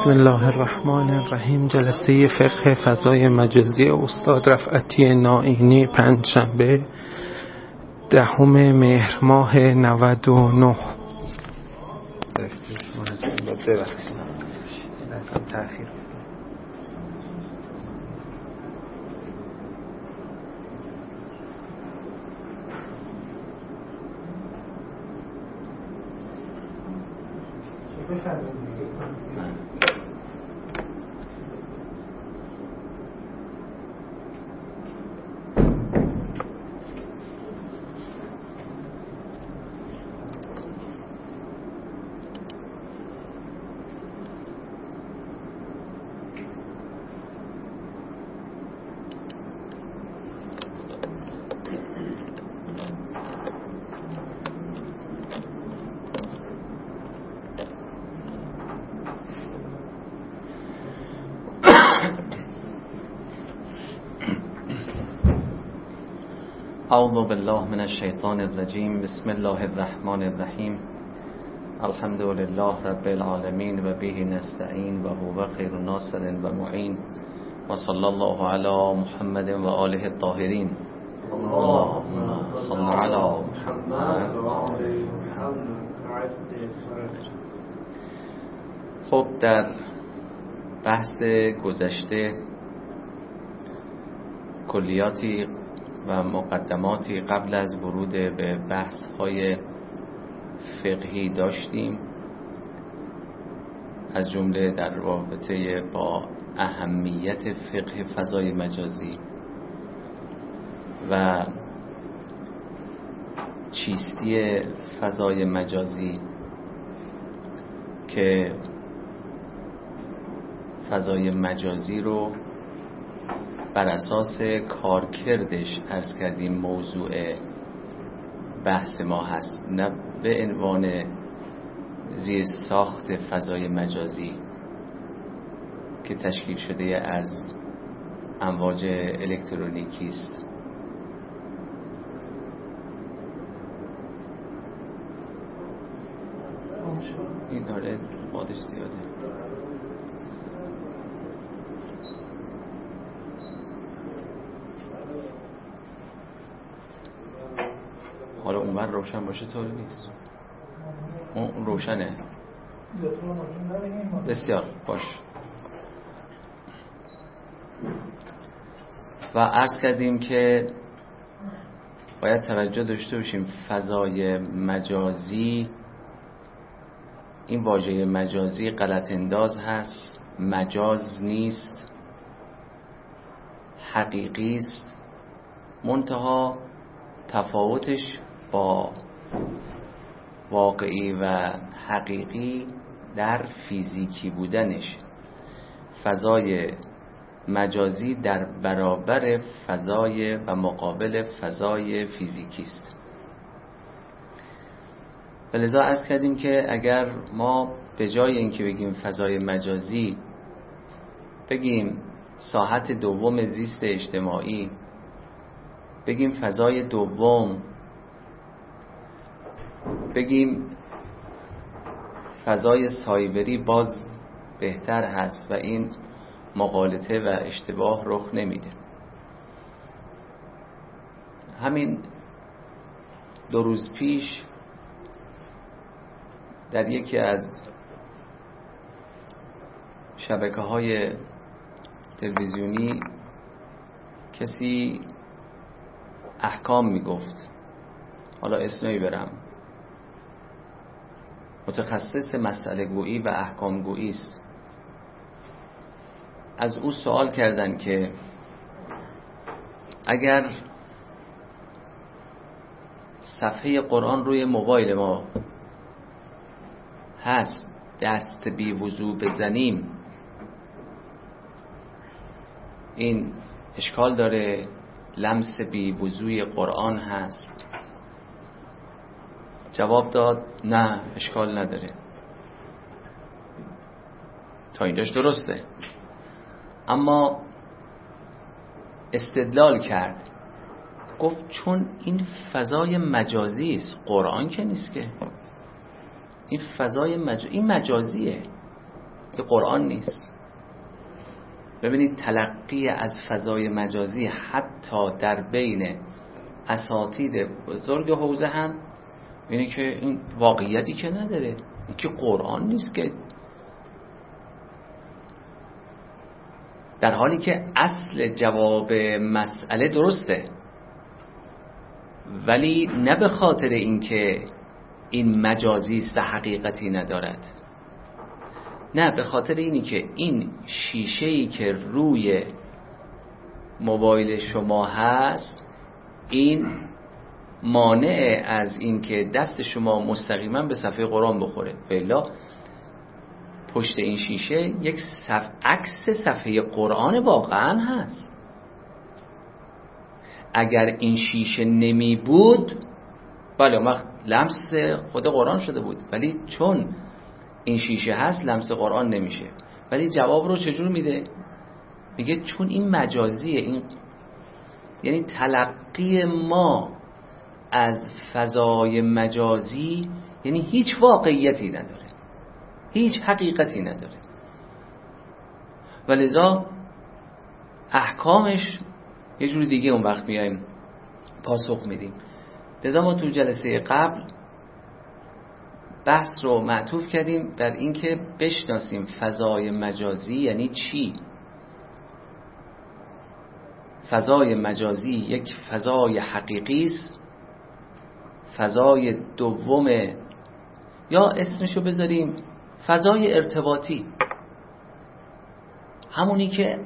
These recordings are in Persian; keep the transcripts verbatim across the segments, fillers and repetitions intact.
بسم الله الرحمن الرحیم. جلسه فقه فضای مجازی استاد رفعتی نائینی، پنجشنبه دهم مهر ماه نود و نه. اعوذ بالله من الشیطان الرجیم. بسم الله الرحمن الرحیم. الحمد لله رب العالمین و به نستعین و هو خیر ناصر و معین و صلی الله علی محمد و آله الطاهرین. اللهم صل علی محمد. خب، در بحث گذشته کلیاتی و مقدماتی قبل از ورود به بحث های فقهی داشتیم، از جمله در رابطه با اهمیت فقه فضای مجازی و چیستی فضای مجازی که فضای مجازی رو بر اساس کارکردش عرض کردیم موضوع بحث ما هست، نه به عنوان زیر ساخت فضای مجازی که تشکیل شده از امواج الکترونیکی است. این داره بادش زیاده. حالا اونور روشن باشه طوری نیست، اون روشنه. بسیار باش. و عرض کردیم که باید توجه داشته باشیم فضای مجازی، این واژه مجازی غلط انداز هست، مجاز نیست، حقیقی است، منتها تفاوتش با واقعی و حقیقی در فیزیکی بودنش. فضای مجازی در برابر فضای و مقابل فضای فیزیکی است. لذا عرض کردیم که اگر ما به جای اینکه بگیم فضای مجازی بگیم ساحت دوم زیست اجتماعی، بگیم فضای دوم، بگیم فضای سایبری، باز بهتر هست و این مغالطه و اشتباه رخ نمیده. همین دو روز پیش در یکی از شبکه‌های تلویزیونی کسی احکام میگفت، حالا اسمی برم، متخصص مسئله گویی و احکام گویی است. از او سوال کردن که اگر صفحه قرآن روی موبایل ما هست، دست بی وضو بزنیم، این اشکال داره؟ لمس بی وضوی قرآن هست؟ جواب داد نه، اشکال نداره. تا اینجاش درسته، اما استدلال کرد، گفت چون این فضای مجازی است، قرآن که نیست که. این فضای مج... این مجازیه. این قرآن نیست. ببینید تلقی از فضای مجازی حتی در بین اساتید بزرگ حوزه هم اینه که این واقعیتی که نداره، این که قرآن نیست، که در حالی که اصل جواب مسئله درسته، ولی نه به خاطر اینکه این مجازی است و حقیقتی ندارد، نه به خاطر اینی که این شیشه‌ای که روی موبایل شما هست این مانع از اینکه دست شما مستقیما به صفحه قرآن بخوره. بلا پشت این شیشه یک صف... عکس صفحه قرآن واقعا هست. اگر این شیشه نمی بود بله اون وقت لمس خود قرآن شده بود، ولی چون این شیشه هست لمس قرآن نمیشه. ولی جواب رو چجور میده؟ میگه چون این مجازیه، این یعنی تلقی ما از فضای مجازی یعنی هیچ واقعیتی نداره، هیچ حقیقتی نداره، ولذا احکامش یه جور دیگه اون وقت میایم پاسخ میدیم. لذا ما تو جلسه قبل بحث رو معطوف کردیم در اینکه بشناسیم فضای مجازی یعنی چی. فضای مجازی یک فضای حقیقی است، فضای دوم یا اسمشو بذاریم فضای ارتباطی، همونی که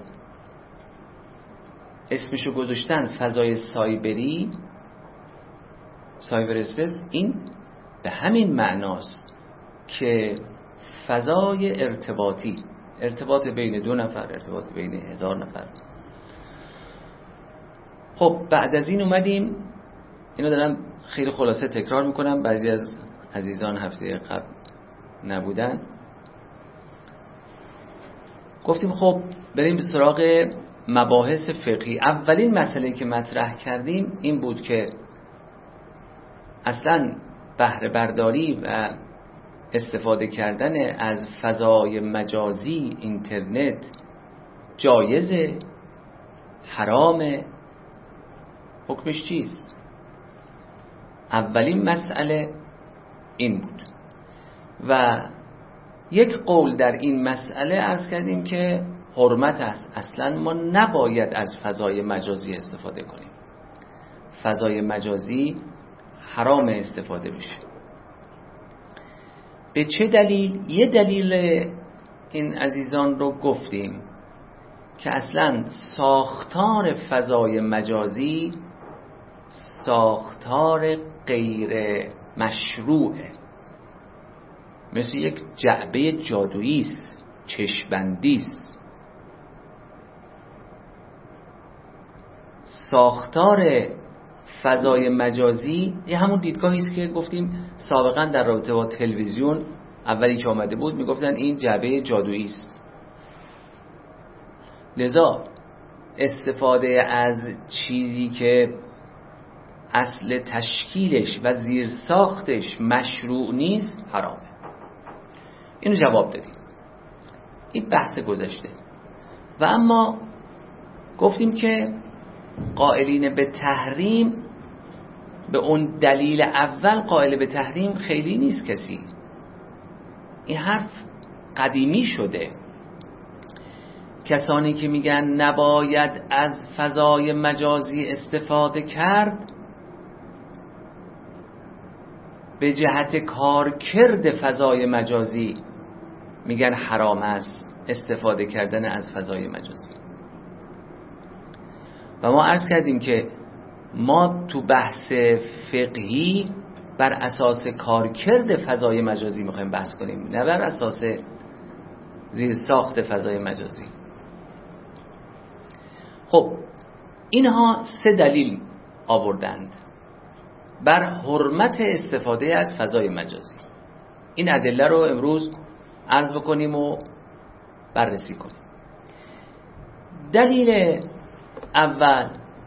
اسمشو گذاشتن فضای سایبری، سایبر اسپیس، این به همین معناست که فضای ارتباطی، ارتباط بین دو نفر، ارتباط بین هزار نفر. خب بعد از این اومدیم، اینو دارم خیلی خلاصه تکرار میکنم، بعضی از عزیزان هفته قبل نبودن. گفتیم خب بریم به سراغ مباحث فقهی. اولین مسئله که مطرح کردیم این بود که اصلا بهره برداری و استفاده کردن از فضای مجازی اینترنت جایزه، حرامه، حکمش چیست؟ اولین مسئله این بود و یک قول در این مسئله عرض کردیم که حرمت است، اصلا ما نباید از فضای مجازی استفاده کنیم، فضای مجازی حرام استفاده بشه. به چه دلیل؟ یه دلیل این عزیزان رو گفتیم که اصلا ساختار فضای مجازی ساختار غیر مشروعه، مثل یک جعبه جادویی است، چشم‌بندی است. ساختار فضای مجازی یه همون دیدگاهی است که گفتیم سابقا در رابطه با تلویزیون اولی که آمده بود میگفتن این جعبه جادویی است. لذا استفاده از چیزی که اصل تشکیلش و زیر ساختش مشروع نیست حرامه. اینو جواب دادیم، این بحث گذشته. و اما گفتیم که قائلین به تحریم به اون دلیل اول قائل به تحریم خیلی نیست کسی. این حرف قدیمی شده. کسانی که میگن نباید از فضای مجازی استفاده کرد به جهت کارکرد فضای مجازی میگن حرام است استفاده کردن از فضای مجازی. و ما عرض کردیم که ما تو بحث فقهی بر اساس کارکرد فضای مجازی میخوایم بحث کنیم، نه بر اساس زیر ساخت فضای مجازی. خب اینها سه دلیل آوردند بر حرمت استفاده از فضای مجازی. این ادله رو امروز عرض بکنیم و بررسی کنیم. دلیل اول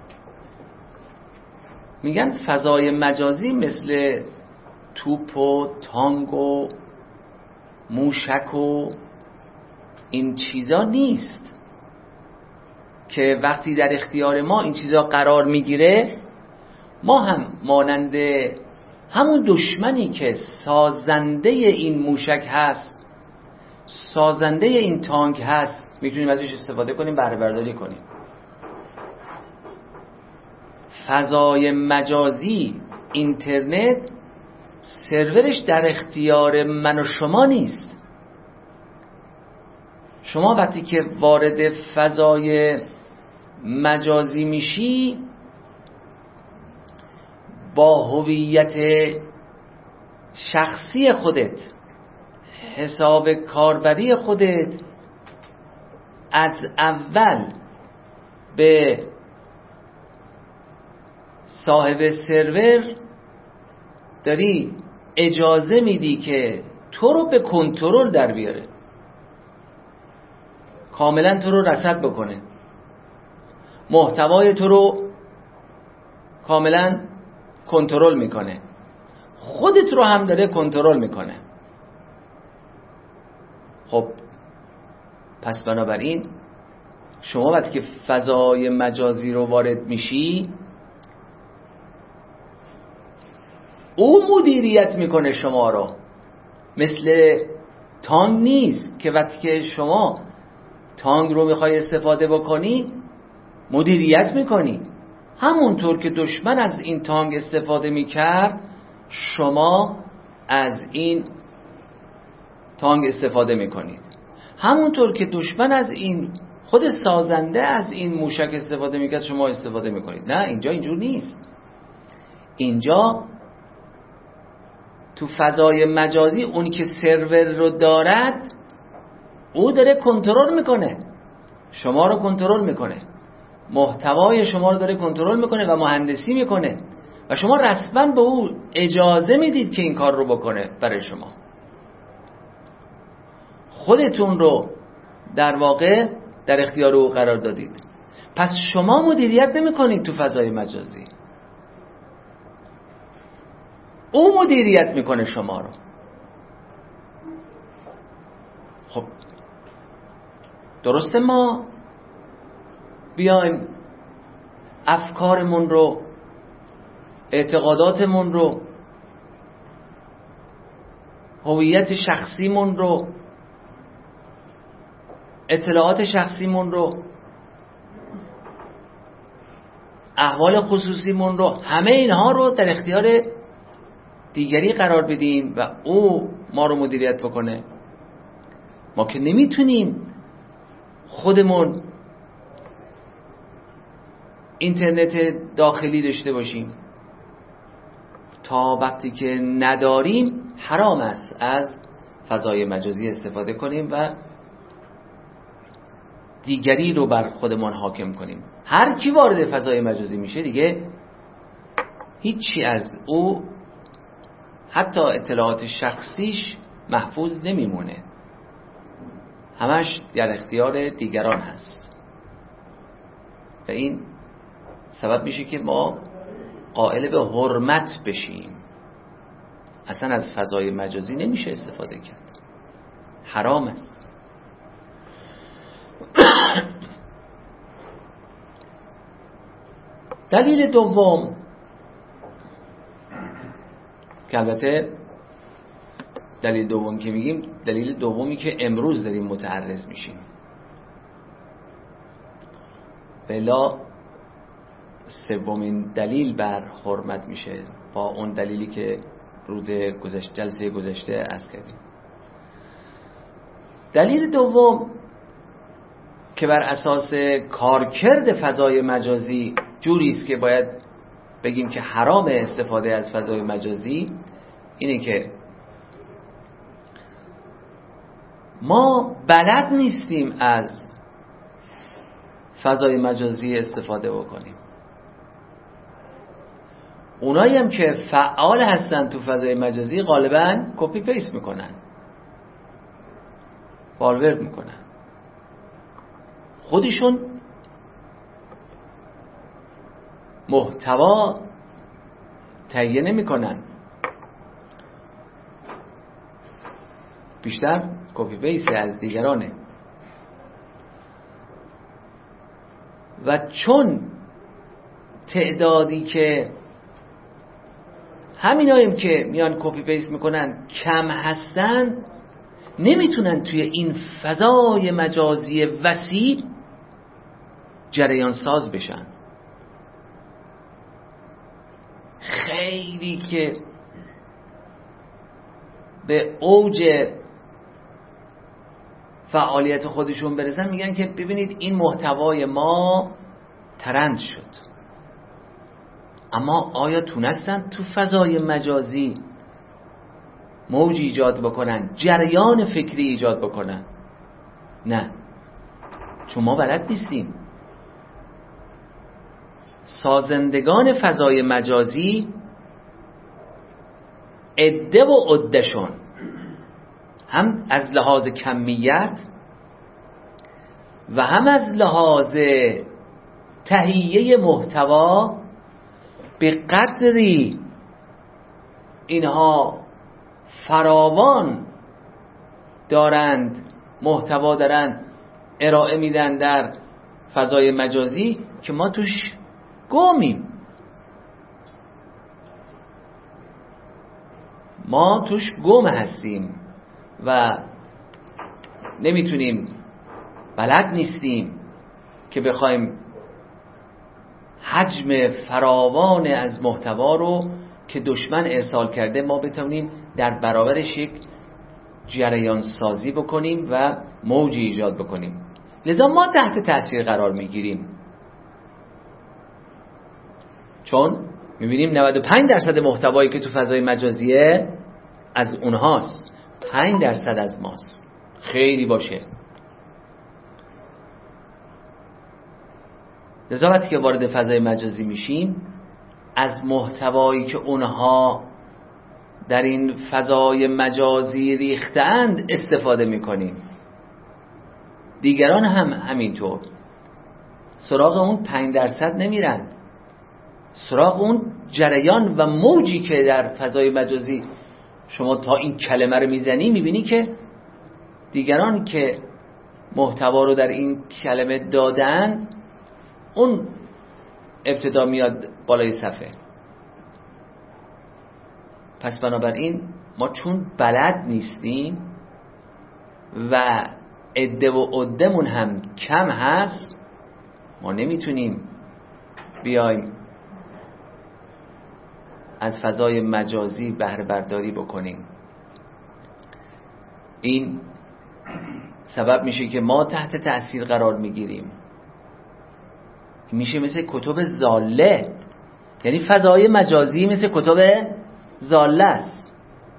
میگن فضای مجازی مثل توپ و تانگ و موشک و این چیزا نیست که وقتی در اختیار ما این چیزا قرار میگیره، ما هم مانند همون دشمنی که سازنده این موشک هست، سازنده این تانک هست، میتونیم ازش استفاده کنیم، بهره برداری کنیم. فضای مجازی، اینترنت، سرورش در اختیار من و شما نیست. شما وقتی که وارد فضای مجازی میشی، با هویت شخصی خودت، حساب کاربری خودت، از اول به صاحب سرور داری اجازه میدی که تو رو به کنترل در بیاره، کاملا تو رو رصد بکنه، محتوای تو رو کاملا کنترل میکنه، خودت رو هم داره کنترل میکنه. خب پس بنابراین شما وقتی که فضای مجازی رو وارد میشی، او مدیریت میکنه شما رو. مثل تانگ نیست که وقتی که شما تانگ رو میخوای استفاده بکنی مدیریت میکنی. همونطور که دشمن از این تانگ استفاده میکرد، شما از این تانگ استفاده میکنید. همونطور که دشمن از این، خود سازنده از این موشک استفاده میکرد، شما استفاده میکنید. نه، اینجا اینجور نیست. اینجا تو فضای مجازی اونی که سرور رو دارد، او داره کنترل میکنه، شما رو کنترل میکنه، محتوای شما رو داره کنترل میکنه و مهندسی میکنه و شما رسما به او اجازه میدید که این کار رو بکنه برای شما. خودتون رو در واقع در اختیار او قرار دادید. پس شما مدیریت نمیکنید تو فضای مجازی، او مدیریت میکنه شما رو. خب درسته ما بیایم افکارمون رو، اعتقاداتمون رو، هویت شخصیمون رو، اطلاعات شخصیمون رو، احوال خصوصیمون رو، همه اینها رو در اختیار دیگری قرار بدیم و او ما رو مدیریت بکنه؟ ما که نمیتونیم خودمون اینترنت داخلی داشته باشیم. تا وقتی که نداریم حرام است از فضای مجازی استفاده کنیم و دیگری رو بر خودمان حاکم کنیم. هر کی وارد فضای مجازی میشه دیگه هیچی از او، حتی اطلاعات شخصیش، محفوظ نمیمونه، همش در اختیار دیگران هست. و این سبب میشه که ما قائل به حرمت بشیم. اصلا از فضای مجازی نمیشه استفاده کرد، حرام است. دلیل دوم که البته دلیل دوم که میگیم دلیل دومی که امروز داریم متعرض میشیم، بلا سومین دلیل بر حرمت میشه با اون دلیلی که روز گذشته، جلسه گذشته عرض کردیم. دلیل دوم که بر اساس کارکرد فضای مجازی جوری است که باید بگیم که حرام استفاده از فضای مجازی، اینه که ما بلد نیستیم از فضای مجازی استفاده بکنیم. اونایی هم که فعال هستن تو فضای مجازی غالباً کپی پیست میکنن، فارورد میکنن، خودشون محتوا تهیه نمیکنن، بیشتر کپی پیست از دیگرانه. و چون تعدادی که همیناییم که میان کپی پیست میکنن کم هستن، نمیتونن توی این فضای مجازی وسیع جریان ساز بشن. خیلی که به اوج فعالیت خودشون برسن میگن که ببینید این محتوای ما ترند شد، اما آیا تونستن تو فضای مجازی موج ایجاد بکنن، جریان فکری ایجاد بکنن؟ نه، چون ما بلد نیستیم. سازندگان فضای مجازی عده و عده‌شون هم از لحاظ کمیت و هم از لحاظ تهیه محتوا به قدری اینها فراوان دارند، محتوا دارند ارائه میدن در فضای مجازی که ما توش گمیم. ما توش گم هستیم و نمیتونیم، بلد نیستیم که بخوایم حجم فراوان از محتوا رو که دشمن ارسال کرده ما بتونیم در برابرش یک جریان سازی بکنیم و موجی ایجاد بکنیم. لذا ما تحت تاثیر قرار میگیریم، چون میبینیم نود و پنج درصد محتوایی که تو فضای مجازیه از اونهاست، پنج درصد از ماست. خیلی باشه. لذا وقتی که وارد فضای مجازی میشیم از محتوایی که اونها در این فضای مجازی ریختند استفاده میکنیم. دیگران هم همینطور سراغ اون پنج درصد نمیرن، سراغ اون جریان و موجی که در فضای مجازی شما تا این کلمه رو میزنی میبینی که دیگران که محتوا رو در این کلمه دادن اون ابتدا میاد بالای صفحه. پس بنابراین ما چون بلد نیستیم و عده و عده‌مون هم کم هست، ما نمیتونیم بیایم از فضای مجازی بهره برداری بکنیم. این سبب میشه که ما تحت تأثیر قرار میگیریم. میشه مثل کتب ضاله، یعنی فضای مجازی مثل کتب ضاله است.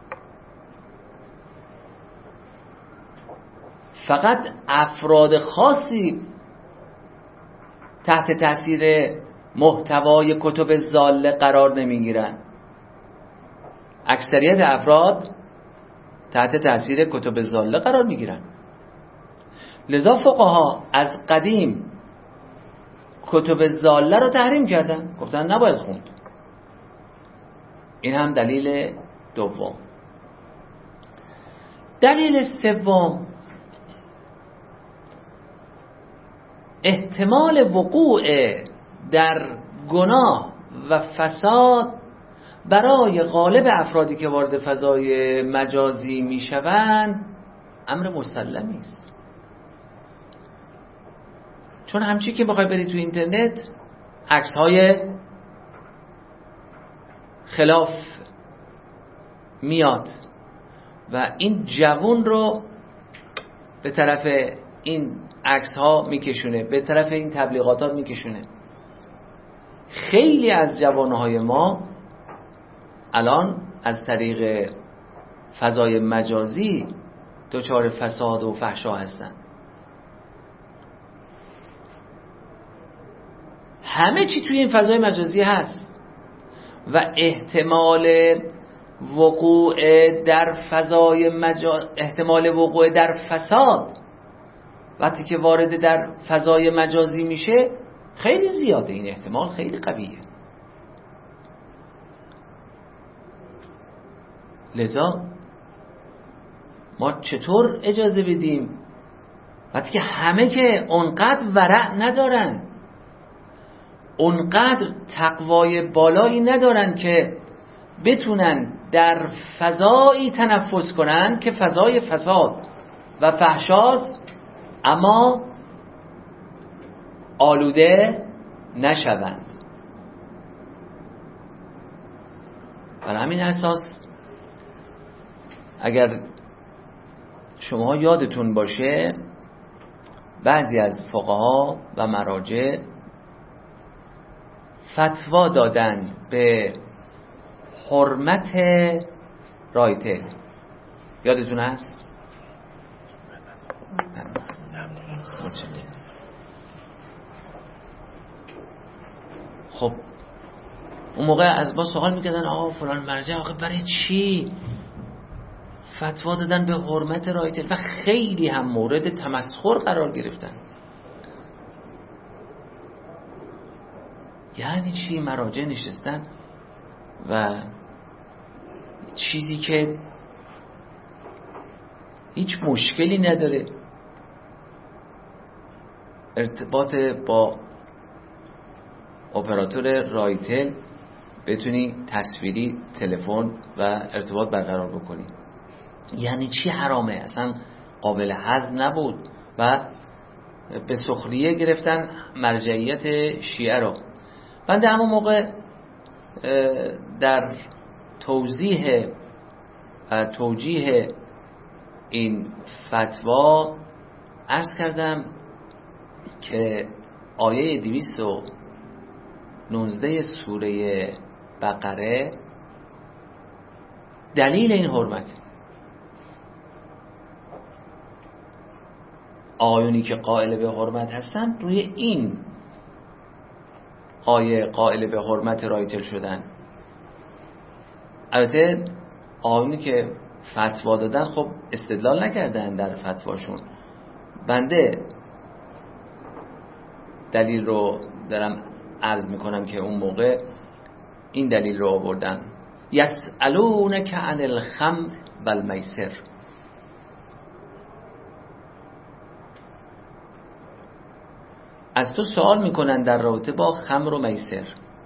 فقط افراد خاصی تحت تأثیر محتوای کتب ضاله قرار نمیگیرن، اکثریت افراد تحت تأثیر کتب ضاله قرار میگیرن. لذا فقها از قدیم کتب ضاله رو تحریم کردن، گفتن نباید خوند. این هم دلیل دوم. دلیل سوم، احتمال وقوع در گناه و فساد برای غالب افرادی که وارد فضای مجازی میشوند امر مسلمی است. چون همچی که بخوای بری تو اینترنت عکس های خلاف میاد و این جوون رو به طرف این عکس ها میکشونه، به طرف این تبلیغاتات میکشونه. خیلی از جوانهای ما الان از طریق فضای مجازی دچار فساد و فحشا هستن. همه چی توی این فضای مجازی هست و احتمال وقوع در فضای مجاز، احتمال وقوع در فساد وقتی که وارد در فضای مجازی میشه خیلی زیاده. این احتمال خیلی قویه. لذا ما چطور اجازه بدیم وقتی که همه که اونقدر ورع ندارن اونقدر تقوای بالایی ندارن که بتونن در فضایی تنفس کنن که فضای فساد و فحشاست اما آلوده نشوند. بر همین اساس اگر شما یادتون باشه بعضی از فقها و مراجع فتوا دادند به حرمت رایتل. یادتون هست؟ خب اون موقع از ما سوال میکردن آقا فلان مرجع آقا برای چی فتوا دادن به حرمت رایتل و خیلی هم مورد تمسخر قرار گرفتن. یعنی چی؟ مراجع نشستن و چیزی که هیچ مشکلی نداره، ارتباط با اپراتور رایتل بتونی تصویری تلفن و ارتباط برقرار بکنی، یعنی چی حرامه؟ اصلا قابل هضم نبود و به سخریه گرفتن مرجعیت شیعه رو. بنده همون موقع در توضیح و توجیه این فتوا عرض کردم که آیه دویست و نوزده سوره بقره دلیل این حرمت. آیونی که قائل به حرمت هستن روی این آیه قائل به حرمت رایتل شدن. البته آیونی که فتوا دادن خب استدلال نکردن در فتواشون. بنده دلیل رو دارم عرض میکنم که اون موقع این دلیل رو آوردن: یسألونک عن الخمر و المیسر. از تو سوال میکنن در رابطه با خمر و میسر.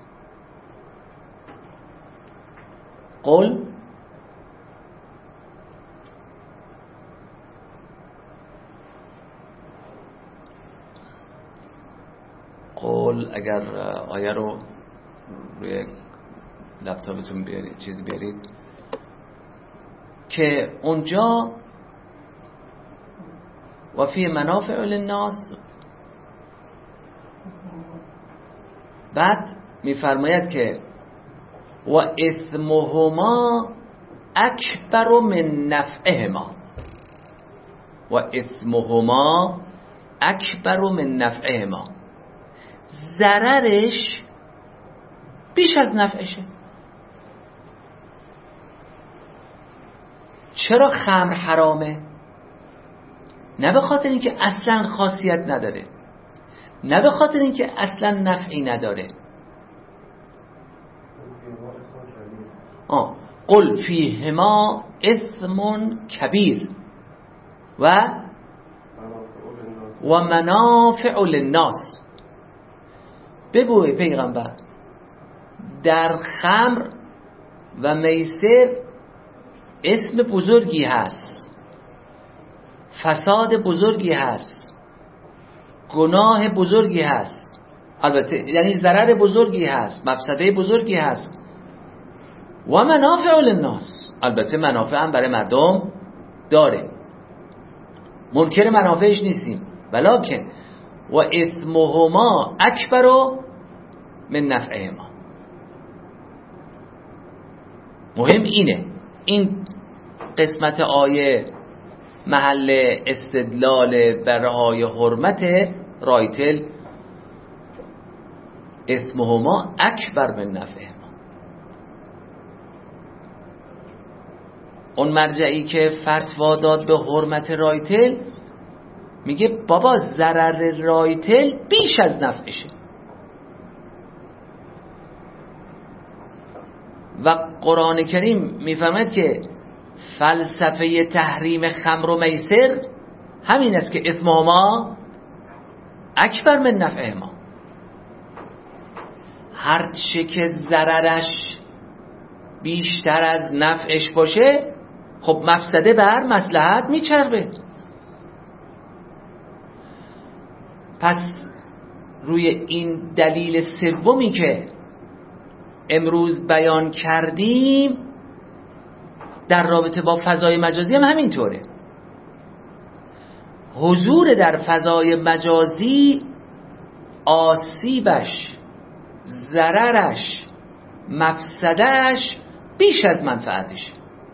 قل قل اگر آیه رو روی لپتاپتون بیارید چیزی بیارید که اونجا و فی منافع للناس، بعد میفرماید که و اثمهما اکبر من نفعهما، و اثمهما اکبر من نفعهما، ضررش بیش از نفعشه. چرا خمر حرامه؟ نه به خاطر اینکه اصلا خاصیت نداره، نه به خاطر اینکه اصلا نفعی نداره. آه قل فیهما اثم کبیر و و منافع للناس. بگوی پیغمبر در خمر و میسر اسم بزرگی هست، فساد بزرگی هست، گناه بزرگی هست، البته یعنی ضرر بزرگی هست، مفسده بزرگی هست. و منافع للناس، البته منافع هم برای مردم داره، منکر منافعش نیستیم، ولکن و اثمهما اکبر من نفعهما. مهم اینه، این قسمت آیه محل استدلال برای حرمت رایتل. اثمهما اکبر من نفعهما. اون مرجعی که فتوا داد به حرمت رایتل میگه بابا ضرر رایتل بیش از نفعشه. و قرآن کریم میفرماید که فلسفه تحریم خمر و میسر همین است که اثمهما اکبر من نفعهما. هرچه که ضررش بیشتر از نفعش باشه خب مفسده بر مصلحت میچربه. پس روی این دلیل سومی که امروز بیان کردیم در رابطه با فضای مجازی هم همینطوره. حضور در فضای مجازی آسیبش، ضررش، مفسدهش بیش از منفعتش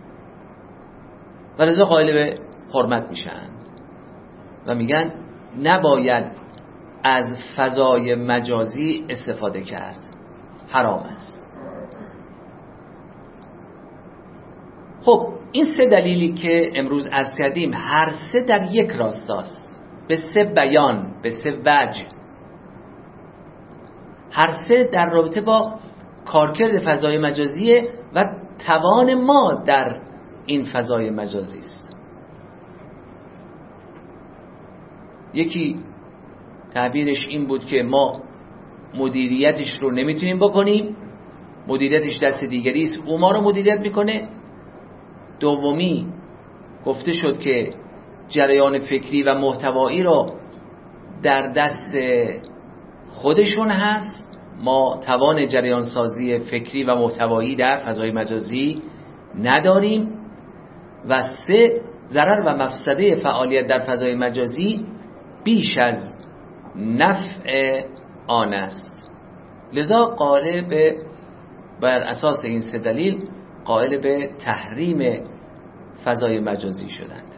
و لذا قائل به حرمت میشن و میگن نباید از فضای مجازی استفاده کرد، حرام است. خب این سه دلیلی که امروز عرض کردیم هر سه در یک راستاست، به سه بیان، به سه وجه، هر سه در رابطه با کارکرد فضای مجازی و توان ما در این فضای مجازی است. یکی تعبیرش این بود که ما مدیریتش رو نمیتونیم بکنیم، مدیریتش دست دیگری است، او ما رو مدیریت میکنه. دومی گفته شد که جریان فکری و محتوایی رو در دست خودشون هست، ما توان جریان سازی فکری و محتوایی در فضای مجازی نداریم. و سه، ضرر و مفسده فعالیت در فضای مجازی بیش از نفع آن است. لذا قائل به بر اساس این سه دلیل قائل به تحریم فضای مجازی شدند.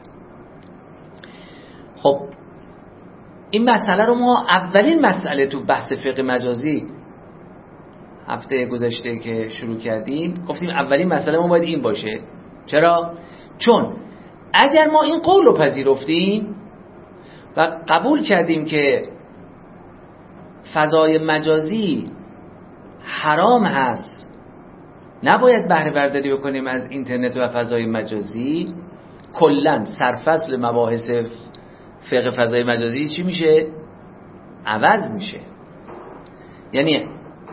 خب این مسئله رو ما اولین مسئله تو بحث فقه مجازی هفته گذشته که شروع کردیم گفتیم اولین مسئله ما باید این باشه. چرا؟ چون اگر ما این قول رو پذیرفتیم و قبول کردیم که فضای مجازی حرام هست، نباید بهره برداری بکنیم از اینترنت و فضای مجازی، کلاً سرفصل مباحث فقه فضای مجازی چی میشه؟ عوض میشه. یعنی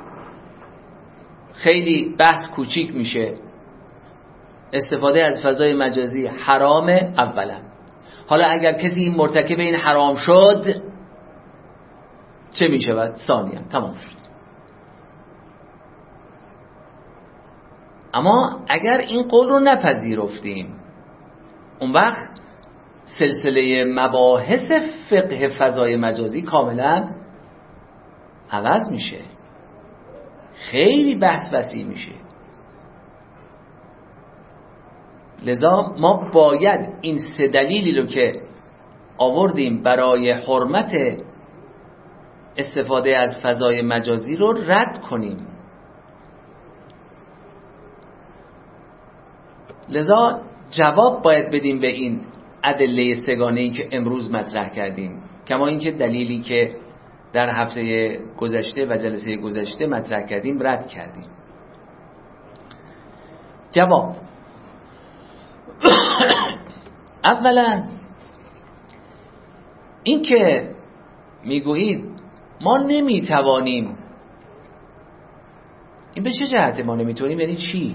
خیلی بحث کوچیک میشه، استفاده از فضای مجازی حرامه اولا. حالا اگر کسی مرتکب این حرام شد چه میشود؟ ثانیا تمام شد. اما اگر این قول رو نپذیرفتیم اون وقت سلسله مباحث فقه فضای مجازی کاملا عوض میشه، خیلی بحث وسیع میشه. لذا ما باید این سه دلیلی رو که آوردیم برای حرمت استفاده از فضای مجازی رو رد کنیم. لذا جواب باید بدیم به این ادله سگانه‌ای که امروز مطرح کردیم، کما اینکه دلیلی که در هفته گذشته و جلسه گذشته مطرح کردیم رد کردیم. جواب: اولا این که میگویید ما نمیتوانیم، این به چه جهته ما نمیتوانیم؟ یعنی چی؟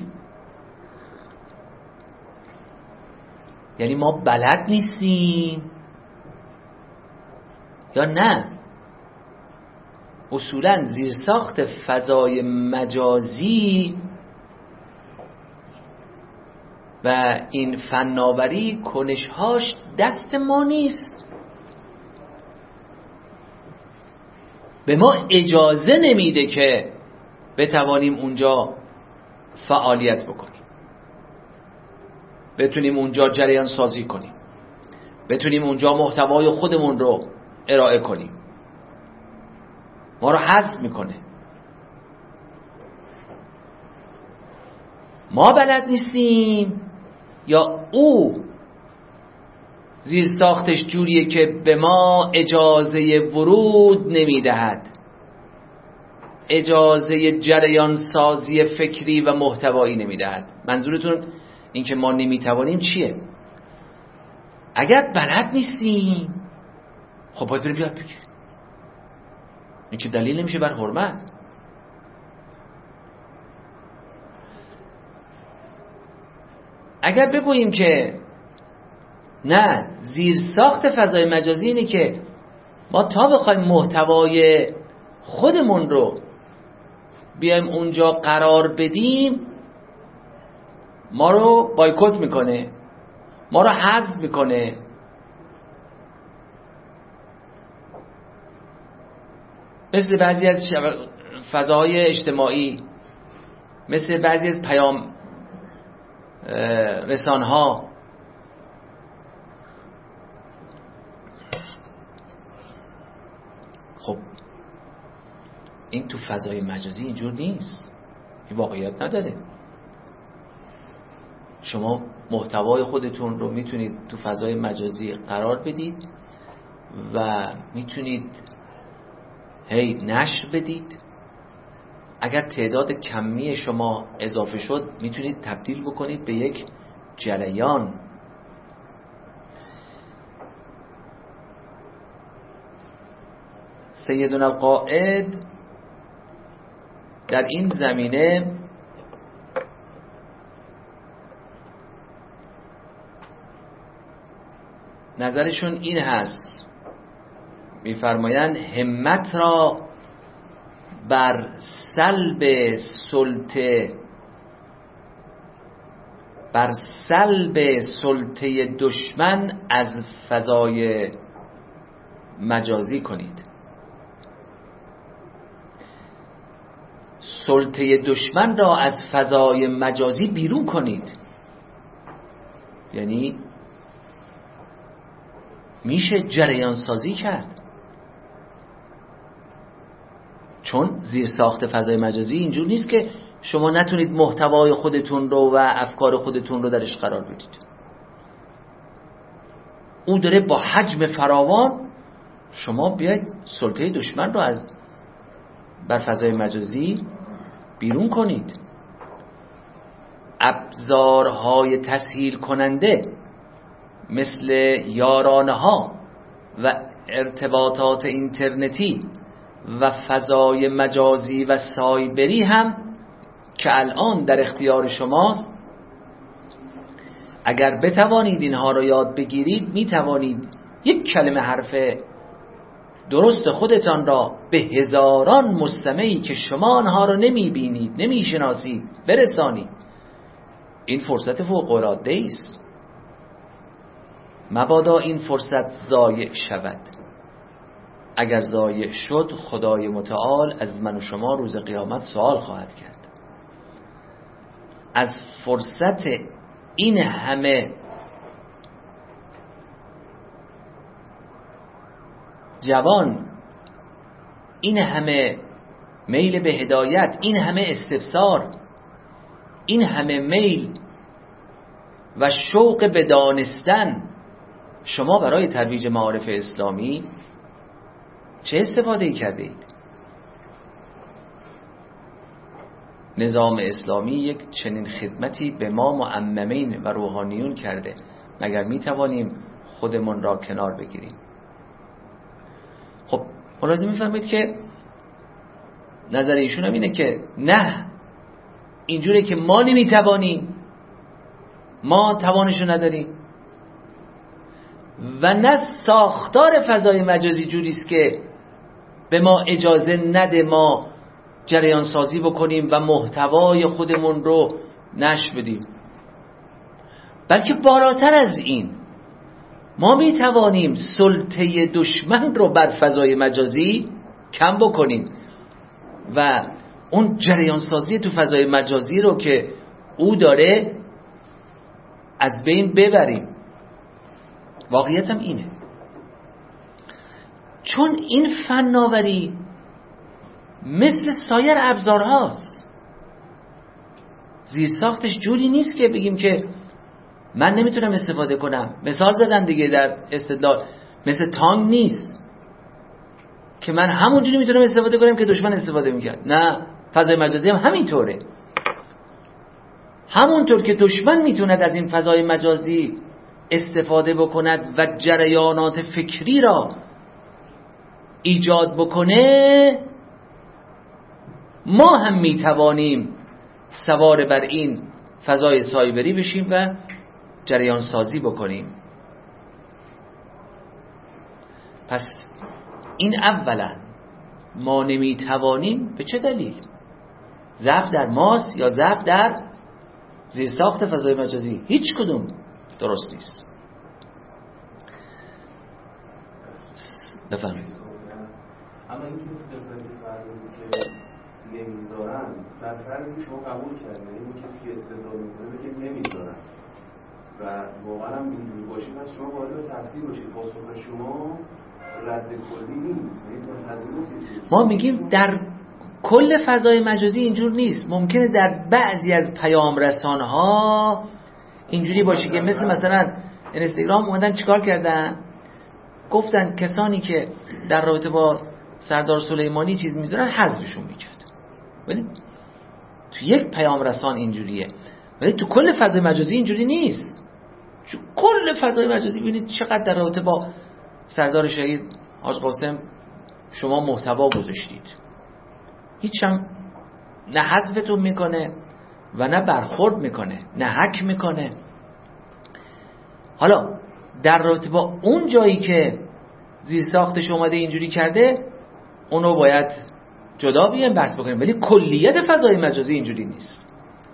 یعنی ما بلد نیستیم یا نه؟ اصولا زیرساخت فضای مجازی و این فناوری کنشهاش دست ما نیست، به ما اجازه نمیده که بتوانیم اونجا فعالیت بکنیم، بتونیم اونجا جریان سازی کنیم، بتونیم اونجا محتوای خودمون رو ارائه کنیم. ما رو حذف میکنه. ما بلد نیستیم یا او زیر ساختش جوریه که به ما اجازه ورود نمیدهد، اجازه جریان سازی فکری و محتوایی نمیدهد. منظورتون این که ما نمیتوانیم چیه؟ اگر بلد نیستیم خب باید بریم یاد بگیریم. این که دلیل نمیشه بر حرمت. اگر بگوییم که نه، زیرساخت فضای مجازی اینه که ما تا بخوایم محتوای خودمون رو بیایم اونجا قرار بدیم، ما رو بایکوت میکنه، ما رو حذف میکنه. مثل بعضی از فضاهای اجتماعی، مثل بعضی از پیام رسانها. خب این تو فضای مجازی اینجور نیست، این واقعیت نداره. شما محتوای خودتون رو میتونید تو فضای مجازی قرار بدید و میتونید هی نشر بدید. اگر تعداد کمی شما اضافه شد میتونید تبدیل بکنید به یک جریان. سیدنا القائد در این زمینه نظرشون این هست، میفرمایند همت را بر سلب سلطه بر سلب سلطه دشمن از فضای مجازی کنید. سلطه دشمن را از فضای مجازی بیرون کنید. یعنی میشه جریان سازی کرد، چون زیر ساخت فضای مجازی اینجور نیست که شما نتونید محتوای خودتون رو و افکار خودتون رو درش قرار بدید. او داره با حجم فراوان، شما بیاید سلطه دشمن رو از بر فضای مجازی بیرون کنید. ابزارهای تسهیل کننده مثل یارانه ها و ارتباطات اینترنتی و فضای مجازی و سایبری هم که الان در اختیار شماست، اگر بتوانید اینها رو یاد بگیرید، می توانید یک کلمه حرف درست خودتان را به هزاران مستمعی که شما آنها را نمی بینید، نمی شناسید برسانید. این فرصت فوق العاده است. مبادا این فرصت ضایع شود. اگر ضایع شد، خدای متعال از من و شما روز قیامت سوال خواهد کرد. از فرصت این همه جوان، این همه میل به هدایت، این همه استفسار، این همه میل و شوق به دانستن، شما برای ترویج معارف اسلامی چه استفاده کرده اید؟ نظام اسلامی یک چنین خدمتی به ما معممین و روحانیون کرده، مگر می توانیم خودمون را کنار بگیریم؟ خب ملاحظه می‌فرمایید که نظر ایشون هم اینه که نه، اینجوره که ما نمیتوانیم، ما توانشو نداریم، و نه ساختار فضای مجازی جوریست که به ما اجازه نده ما جریان سازی بکنیم و محتوای خودمون رو نشر بدیم، بلکه بالاتر از این ما می توانیم سلطه دشمن رو بر فضای مجازی کم بکنیم و اون جریان سازی تو فضای مجازی رو که او داره از بین ببریم. واقعیت هم اینه، چون این فناوری مثل سایر ابزارهاست. زیرساختش جوری نیست که بگیم که من نمیتونم استفاده کنم. مثال زدن دیگه در استدلال، مثل تانک نیست که من همونجوری میتونم استفاده کنم که دشمن استفاده میکرد. نه، فضای مجازی هم همینطوره. همونطور که دشمن میتوند از این فضای مجازی استفاده بکند و جریانات فکری را ایجاد بکنه، ما هم میتوانیم سوار بر این فضای سایبری بشیم و جریان سازی بکنیم. پس این اولا ما نمیتوانیم. به چه دلیل؟ ضعف در ماست یا ضعف در زیرساخت فضای مجازی؟ هیچ کدوم درست نیست. بفرمایید. اما این که قسمتی فرمودی که نمیذارن، در فرضی شما قبول کردید این کسی که استدلال میکنه بگه نمیذارن و واقعا هم اینجوری باشه، پس شما باید تفسیر باشید. پاسخ شما رد کلی نیست. ما میگیم در کل فضای مجازی اینجور نیست. ممکنه در بعضی از پیام رسانها اینجوری باشه که مثل مثلا اینستاگرام اومدن چیکار کردن؟ گفتن کسانی که در رابطه با سردار سلیمانی چیز میذارن حذفشون میکرد. ولی تو یک پیام رسان اینجوریه، ولی تو کل فضای مجازی اینجوری نیست. تو کل فضای مجازی ببینید چقدر در رابطه با سردار شهید حاج قاسم شما محتوا گذاشتید. هیچ هم نه حذفتون میکنه و نه برخورد میکنه، نه حک میکنه. حالا در رابطه با اون جایی که زیرساختش اومده اینجوری کرده، اونو باید جدا بیایم بحث بکنیم، ولی کلیت فضای مجازی اینجوری نیست.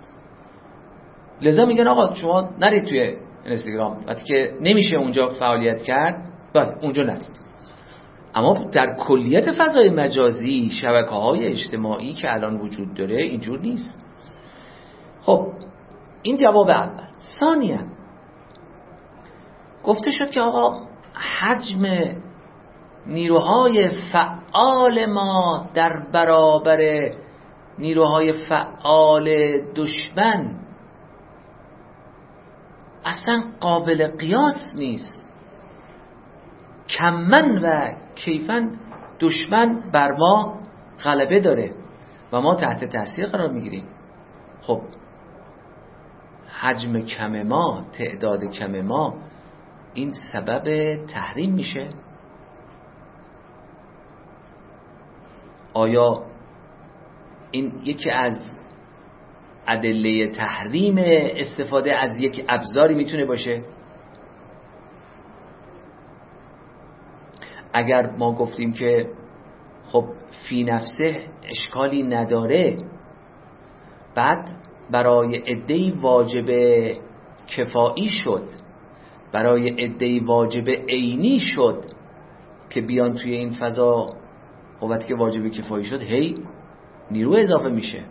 لذا میگن آقا شما نرید توی اینستاگرام، وقتی که نمیشه اونجا فعالیت کرد، بله اونجا نرید. اما در کلیت فضای مجازی، شبکه‌های اجتماعی که الان وجود داره اینجور نیست. خب این جواب اول. ثانیاً گفته شد که آقا حجم نیروهای فعال ما در برابر نیروهای فعال دشمن اصلا قابل قیاس نیست. کمن و کیفن دشمن بر ما غلبه داره و ما تحت تاثیر قرار میگیریم. خب حجم کم ما، تعداد کم ما، این سبب تحریم میشه؟ آیا این یکی از ادله تحریم استفاده از یک ابزاری میتونه باشه؟ اگر ما گفتیم که خب فی نفسه اشکالی نداره، بعد برای عده‌ای واجب کفایی شد، برای عده‌ای واجب عینی شد که بیان توی این فضا، وقتی که واجب کفایی شد هی نیرو اضافه میشه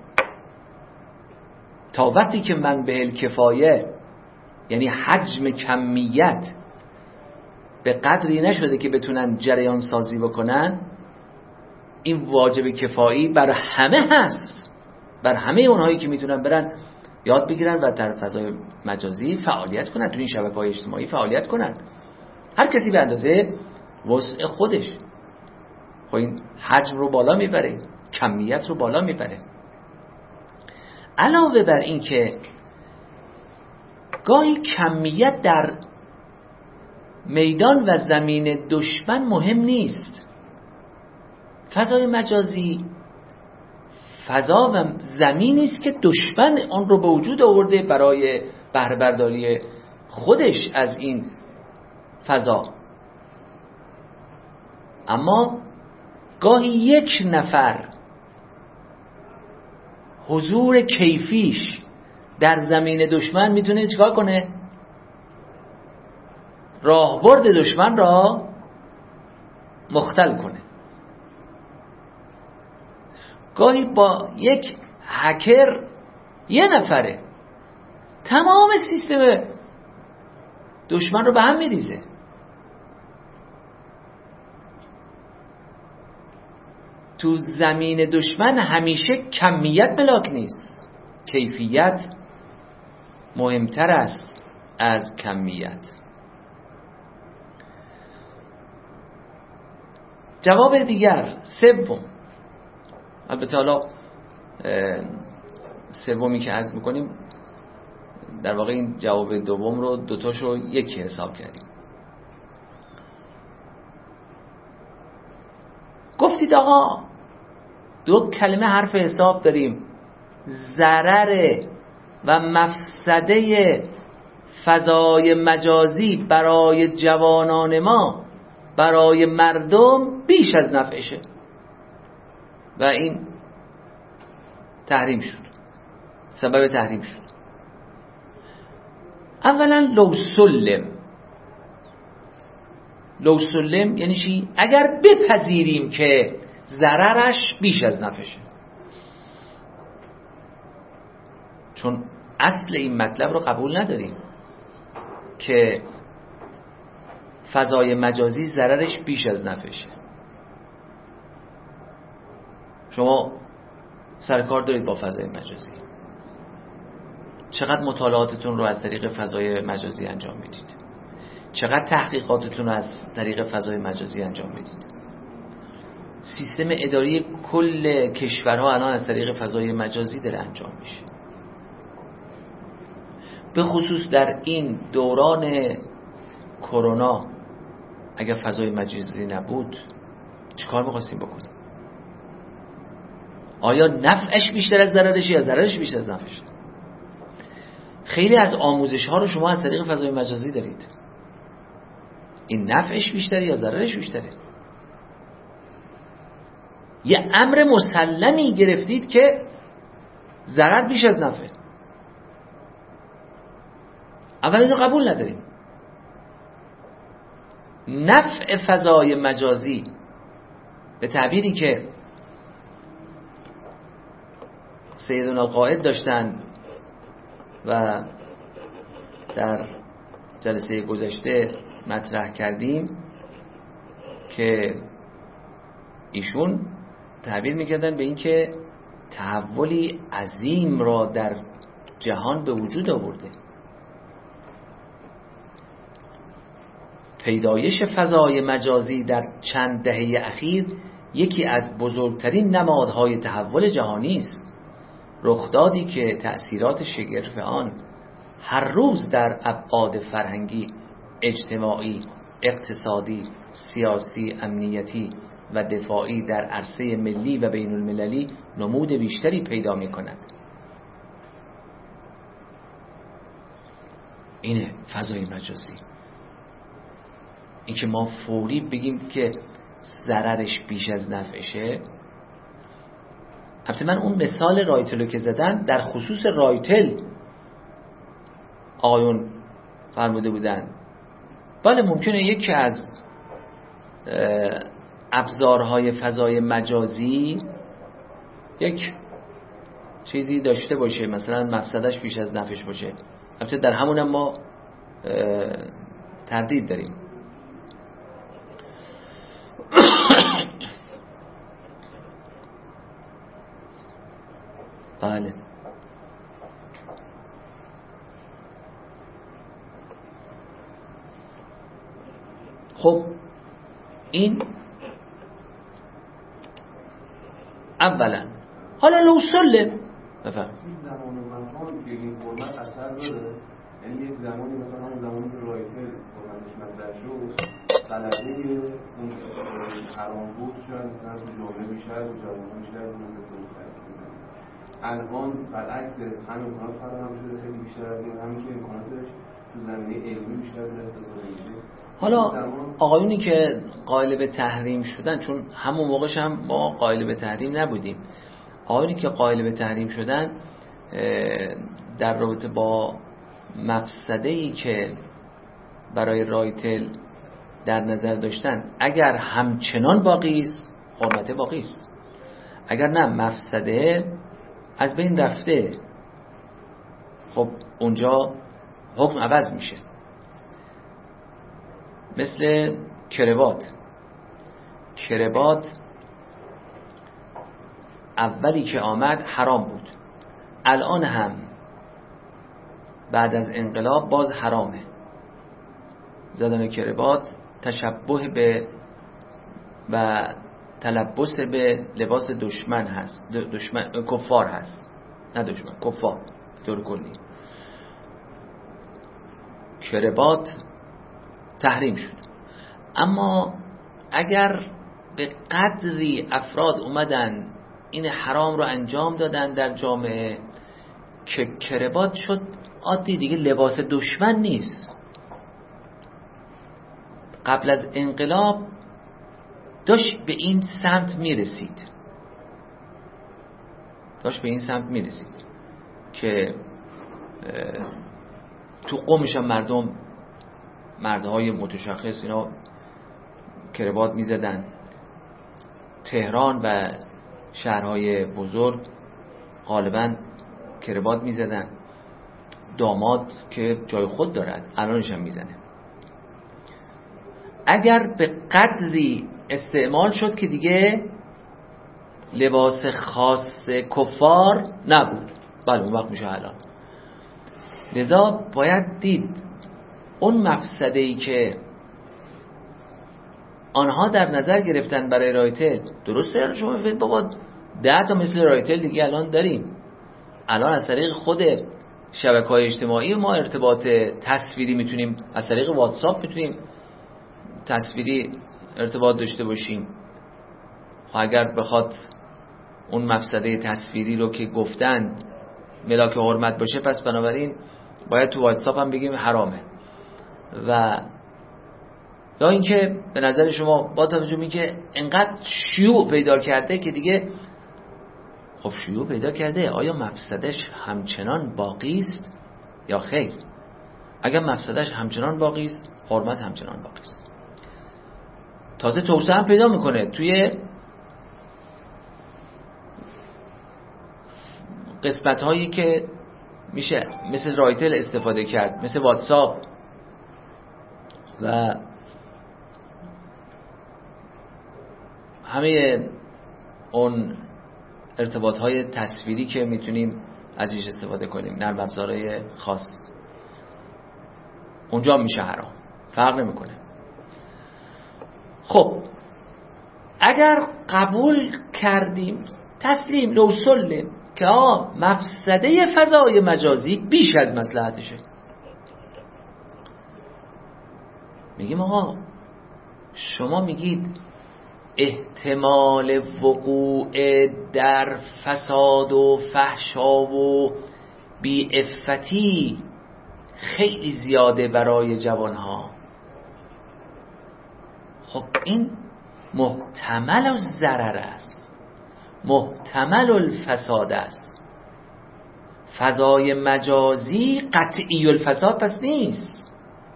تا وقتی که من به کفایه، یعنی حجم کمیت به قدری نشده که بتونن جریان سازی بکنن، این واجب کفایی بر همه هست، بر همه اونهایی که میتونن برن یاد بگیرن و در فضای مجازی فعالیت کنن، تو این شبکه‌های اجتماعی فعالیت کنن، هر کسی به اندازه وسع خودش. خب این حجم رو بالا میبره، کمیت رو بالا میبره. علاوه بر این که گاهی کمیت در میدان و زمین دشمن مهم نیست. فضای مجازی فضا و زمینی است که دشمن آن رو به وجود آورده برای بهره برداری خودش از این فضا. اما گاهی یک نفر حضور کیفیش در زمین دشمن میتونه چیکار کنه؟ راهبرد دشمن را مختل کنه. گاهی با یک هکر یه نفره تمام سیستم دشمن رو به هم میریزه. تو زمین دشمن همیشه کمیت ملاک نیست، کیفیت مهمتر است از کمیت. جواب دیگر سوم، البته حالا سومی که عرض میکنیم در واقع این جواب دوم رو دوتاشو یکی حساب کردیم. گفتید آقا دو کلمه حرف حساب داریم، ضرر و مفسده فضای مجازی برای جوانان ما، برای مردم بیش از نفعشه و این تحریم شد، سبب تحریم شد. اولا لو سلم، لو سلم یعنی چی؟ اگر بپذیریم که ضررش بیش از نفعشه، چون اصل این مطلب رو قبول نداریم که فضای مجازی ضررش بیش از نفعشه. شما سرکار دارید با فضای مجازی، چقدر مطالعاتتون رو از طریق فضای مجازی انجام میدید؟ چقدر تحقیقاتتون رو از طریق فضای مجازی انجام میدید؟ سیستم اداری کل کشورها الان از طریق فضای مجازی داره انجام میشه. به خصوص در این دوران کرونا اگر فضای مجازی نبود چه کار می‌خواستیم بکنیم؟ آیا نفعش بیشتر از ضررش یا ضررش بیشتر از نفعش؟ خیلی از آموزش ها رو شما از طریق فضای مجازی دارید، این نفعش بیشتره یا ضررش بیشتره؟ یه امر مسلمی گرفتید که ضرر بیش از نفع، اول اینو قبول نداریم. نفع فضای مجازی به تعبیری که سیدنا القائد داشتن و در جلسه گذشته مطرح کردیم که ایشون تعبیر میکردن به این که تحولی عظیم را در جهان به وجود آورده. پیدایش فضای مجازی در چند دهه اخیر یکی از بزرگترین نمادهای تحول جهانی است، رخدادی که تأثیرات شگرف آن هر روز در ابعاد فرهنگی، اجتماعی، اقتصادی، سیاسی، امنیتی و دفاعی در عرصه ملی و بین المللی نمود بیشتری پیدا می کند. اینه فضای مجازی. این که ما فوری بگیم که ضررش بیش از نفعشه. البته من اون مثال رایتلو که زدن در خصوص رایتل آقایون فرموده بودن، بله ممکنه یکی از ابزارهای فضای مجازی یک چیزی داشته باشه، مثلا مفسدش بیش از نفعش باشه. البته در همون ما تردید داریم. بله خب این اولا. حالا لو سلم بفهم این زمان و مکان که این فرمت اثر داره، یعنی یک زمانی مثلا همون زمانی که رایتل فرمتش مطرح شد غلبه اون حرام بود شاید مثلا تو جامعه بیشتر و جوانان بیشتر مثل تو الان برعکس همین امکانات فراهم شده خیلی بیشتر از این، همین که امکاناتش تو زمینه علمی بیشتر به استفاده میشه. حالا آقایونی که قائل به تحریم شدن، چون همون موقعش هم ما قائل به تحریم نبودیم، آقایونی که قائل به تحریم شدن در رابطه با مفسده‌ای که برای رایتل در نظر داشتن اگر همچنان باقی است حرمت باقی است، اگر نه مفسده از بین رفته، خب اونجا حکم عوض میشه. مثل کروات کروات اولی که آمد حرام بود، الان هم بعد از انقلاب باز حرامه. زدن کروات تشبه به و تلبس به لباس دشمن هست، دشمن کفار هست، نه دشمن کفار به طور کلی. کروات تحریم شد، اما اگر به قدری افراد اومدن این حرام رو انجام دادن در جامعه که کروات شد عادی دیگه، لباس دشمن نیست. قبل از انقلاب داشت به این سمت میرسید داشت به این سمت میرسید که تو قومش هم مردم مردهای متشخص اینا کروات میزدن. تهران و شهرهای بزرگ غالبا کروات میزدن. داماد که جای خود دارد الانش هم میزنه. اگر به قدری استعمال شد که دیگه لباس خاص کفار نبود، بله اون وقت میشه حلال. لذا باید دید اون مفسده‌ای که آنها در نظر گرفتن برای رایتل درسته. شما ببینید بابا ده تا مثل رایتل دیگه الان داریم. الان از طریق خود شبکه‌های اجتماعی ما ارتباط تصویری میتونیم، از طریق واتساپ میتونیم تصویری ارتباط داشته باشیم. اگر بخواد اون مفسده تصویری رو که گفتن ملاک حرمت باشه، پس بنابراین باید تو واتساپ هم بگیم حرامه. و یا اینکه به نظر شما با توجه به که انقدر شیوع پیدا کرده که دیگه، خب شیوع پیدا کرده، آیا مفسدش همچنان باقی است یا خیر؟ اگر مفسدش همچنان باقی است، حرمت همچنان باقی است. تازه توسعه هم پیدا میکنه توی قسمت هایی که میشه مثل رایتل استفاده کرد، مثل واتساپ و همه اون ارتباط های تصویری که میتونیم ازش استفاده کنیم، نرم افزارهای خاص، اونجا میشه حرام، فرق نمیکنه. خب اگر قبول کردیم، تسلیم لو سلم که آه مفسده فضای مجازی بیش از مصلحتشه، میگیم آقا شما میگید احتمال وقوع در فساد و فحشا و بی‌عفتی خیلی زیاده برای جوانها. خب این محتمل الضرر است، محتمل الفساد است. فضای مجازی قطعی الفساد پس نیست.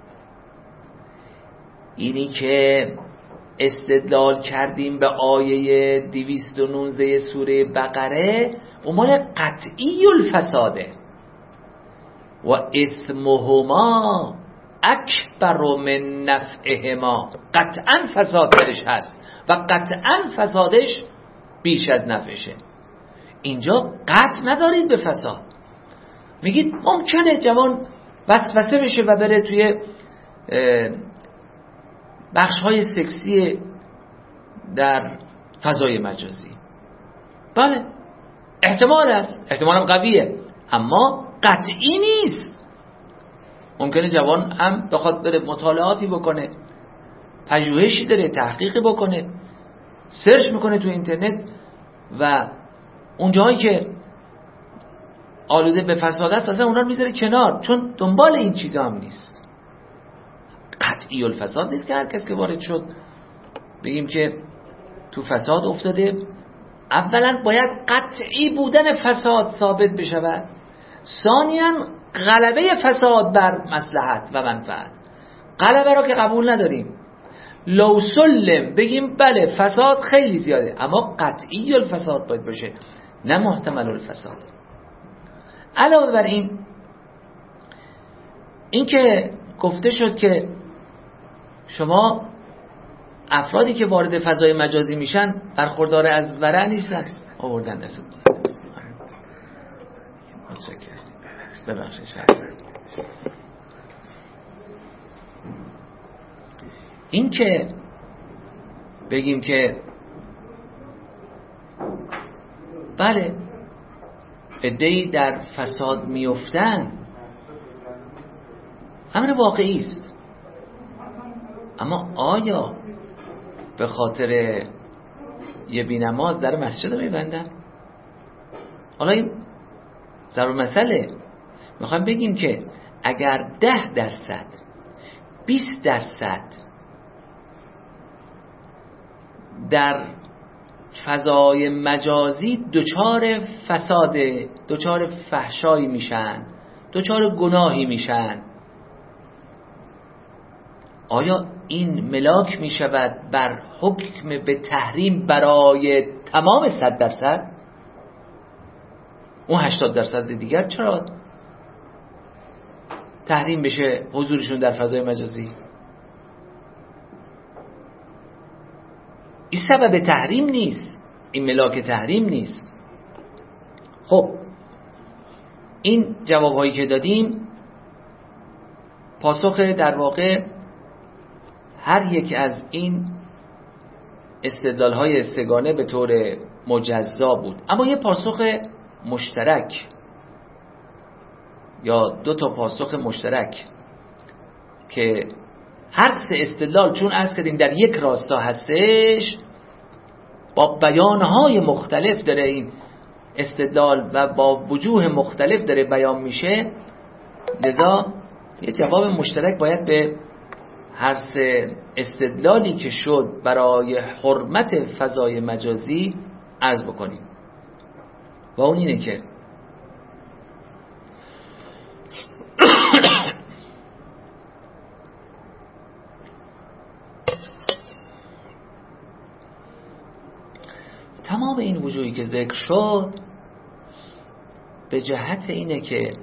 اینی که استدلال کردیم به آیه دویست و نوزده سوره بقره، اون مال قطعی الفساده. و اثمهما اکبر من نفعهما، قطعا فساد درش هست و قطعا فسادش بیش از نفعشه. اینجا قطع ندارید به فساد. میگید ممکنه جوان وسوسه بشه و بره توی بخش های سکسی در فضای مجازی. بله احتمال است، احتمالم قویه، اما قطعی نیست. ممکنه جوان هم بخواد بره مطالعاتی بکنه، پژوهشی داره، تحقیقی بکنه، سرچ میکنه تو اینترنت و اون جایی که آلوده به فساد است اصلا اونا رو میذاره کنار، چون دنبال این چیزا هم نیست. قطعی الفساد نیست که هر کس که وارد شد بگیم که تو فساد افتاده. اولا باید قطعی بودن فساد ثابت بشود، ثانیاً غلبه فساد بر مصلحت و منفعت. غلبه رو که قبول نداریم. لو سلم بگیم بله فساد خیلی زیاده، اما قطعی الفساد باید باشه، نه محتمل الفساد. علاوه بر این، این که گفته شد که شما افرادی که وارد فضای مجازی میشن برخوردار از ورع نیستن. آوردن دست ببخشید این که بگیم که بله عده‌ای در فساد میافتن، امر واقعی است، اما آیا به خاطر یه بی‌نماز در مسجد رو میبندن؟ حالا این ضرور مسئله. میخوایم بگیم که اگر ده درصد بیست درصد در فضای مجازی دچار فساد، دچار فحشایی میشن، دچار گناهی میشن، آیا این ملاک میشود بر حکم به تحریم برای تمام صد درصد؟ اون هشتاد درصد دیگر چرا تحریم بشه حضورشون در فضای مجازی؟ این سبب تحریم نیست، این ملاک تحریم نیست. خب این جوابهایی که دادیم پاسخ در واقع هر یک از این استدلال‌های سگانه به طور مجزا بود. اما یه پاسخ مشترک یا دو تا پاسخ مشترک که هر سه استدلال چون عرض کردیم در یک راستا هستش، با بیانهای مختلف داره این استدلال و با وجوه مختلف داره بیان میشه، لذا یه جواب مشترک باید به هر سه استدلالی که شد برای حرمت فضای مجازی عرض بکنیم. و اون اینه که تمام این وجوهی که ذکر شد به جهت اینه که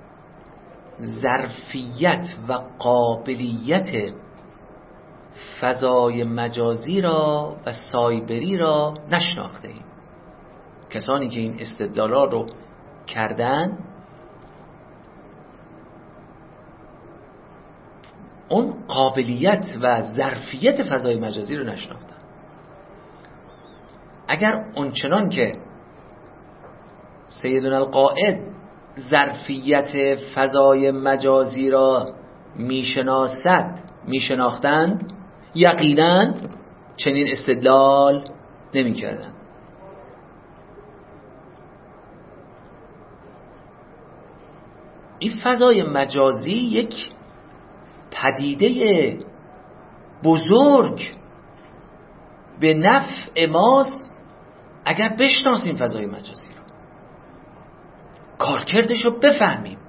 ظرفیت و قابلیت فضای مجازی را و سایبری را نشناخته ایم. کسانی که این استدلالا رو کردن اون قابلیت و ظرفیت فضای مجازی رو نشناختن. اگر اونچنان که سیدنا القائد ظرفیت فضای مجازی را میشناسد میشناختند، یقینا چنین استدلال نمی کردند. این فضای مجازی یک پدیده بزرگ به نفع ماست اگر بشناسیم فضای مجازی رو، کارکردش رو بفهمیم.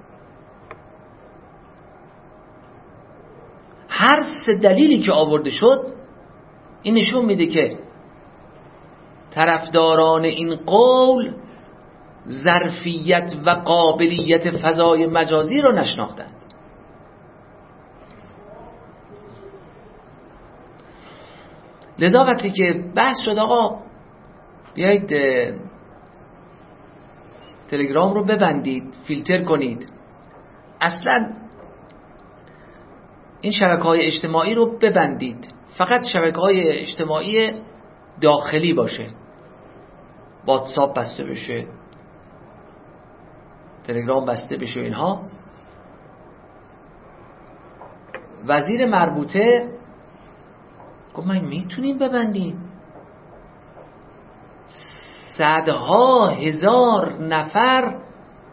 هر سه دلیلی که آورده شد این نشون میده که طرفداران این قول ظرفیت و قابلیت فضای مجازی رو نشناختند. لذا وقتی که بحث شد آقا بیایید تلگرام رو ببندید، فیلتر کنید، اصلا این شبکه‌های اجتماعی رو ببندید، فقط شبکه‌های اجتماعی داخلی باشه، واتساپ بسته بشه، تلگرام بسته بشه، اینها. وزیر مربوطه گفت من میتونیم ببندیم، صدها هزار نفر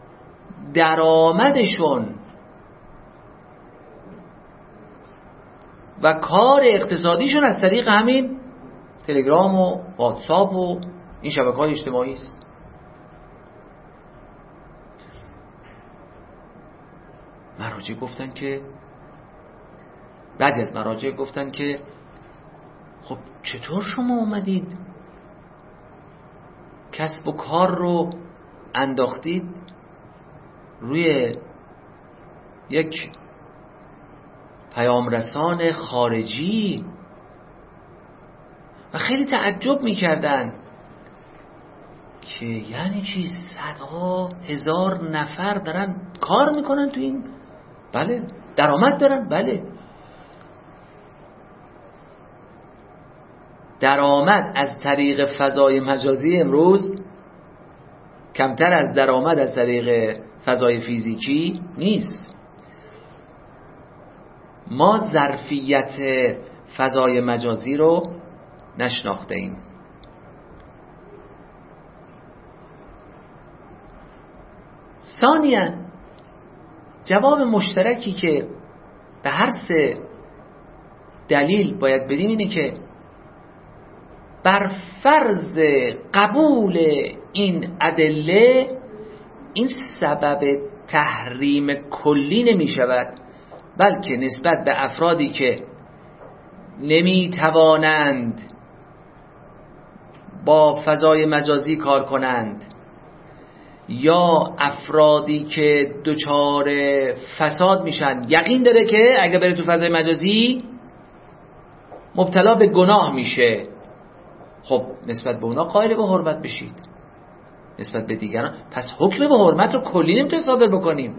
درآمدشون و کار اقتصادیشون از طریق همین تلگرام و واتساپ و این شبکه‌های اجتماعی است. مراجع گفتن که بعضی از مراجع گفتن که خب چطور شما اومدید کسب و کار رو انداختید روی یک پیامرسان خارجی؟ و خیلی تعجب میکردن که یعنی چی صدها هزار نفر دارن کار میکنن تو این؟ بله. درآمد دارن؟ بله. درآمد از طریق فضای مجازی امروز کمتر از درآمد از طریق فضای فیزیکی نیست. ما ظرفیت فضای مجازی رو نشناخته ایم. ثانیاً جواب مشترکی که به هر سه دلیل باید بدیم اینه که بر فرض قبول این ادله این سبب تحریم کلی نمی شود، بلکه نسبت به افرادی که نمی توانند با فضای مجازی کار کنند یا افرادی که دچار فساد میشن، یقین داره که اگه بره تو فضای مجازی مبتلا به گناه میشه، خب نسبت به اونا قائل به حرمت بشید. نسبت به دیگران پس حکم به حرمت رو کلی نمیتونه صادر بکنیم.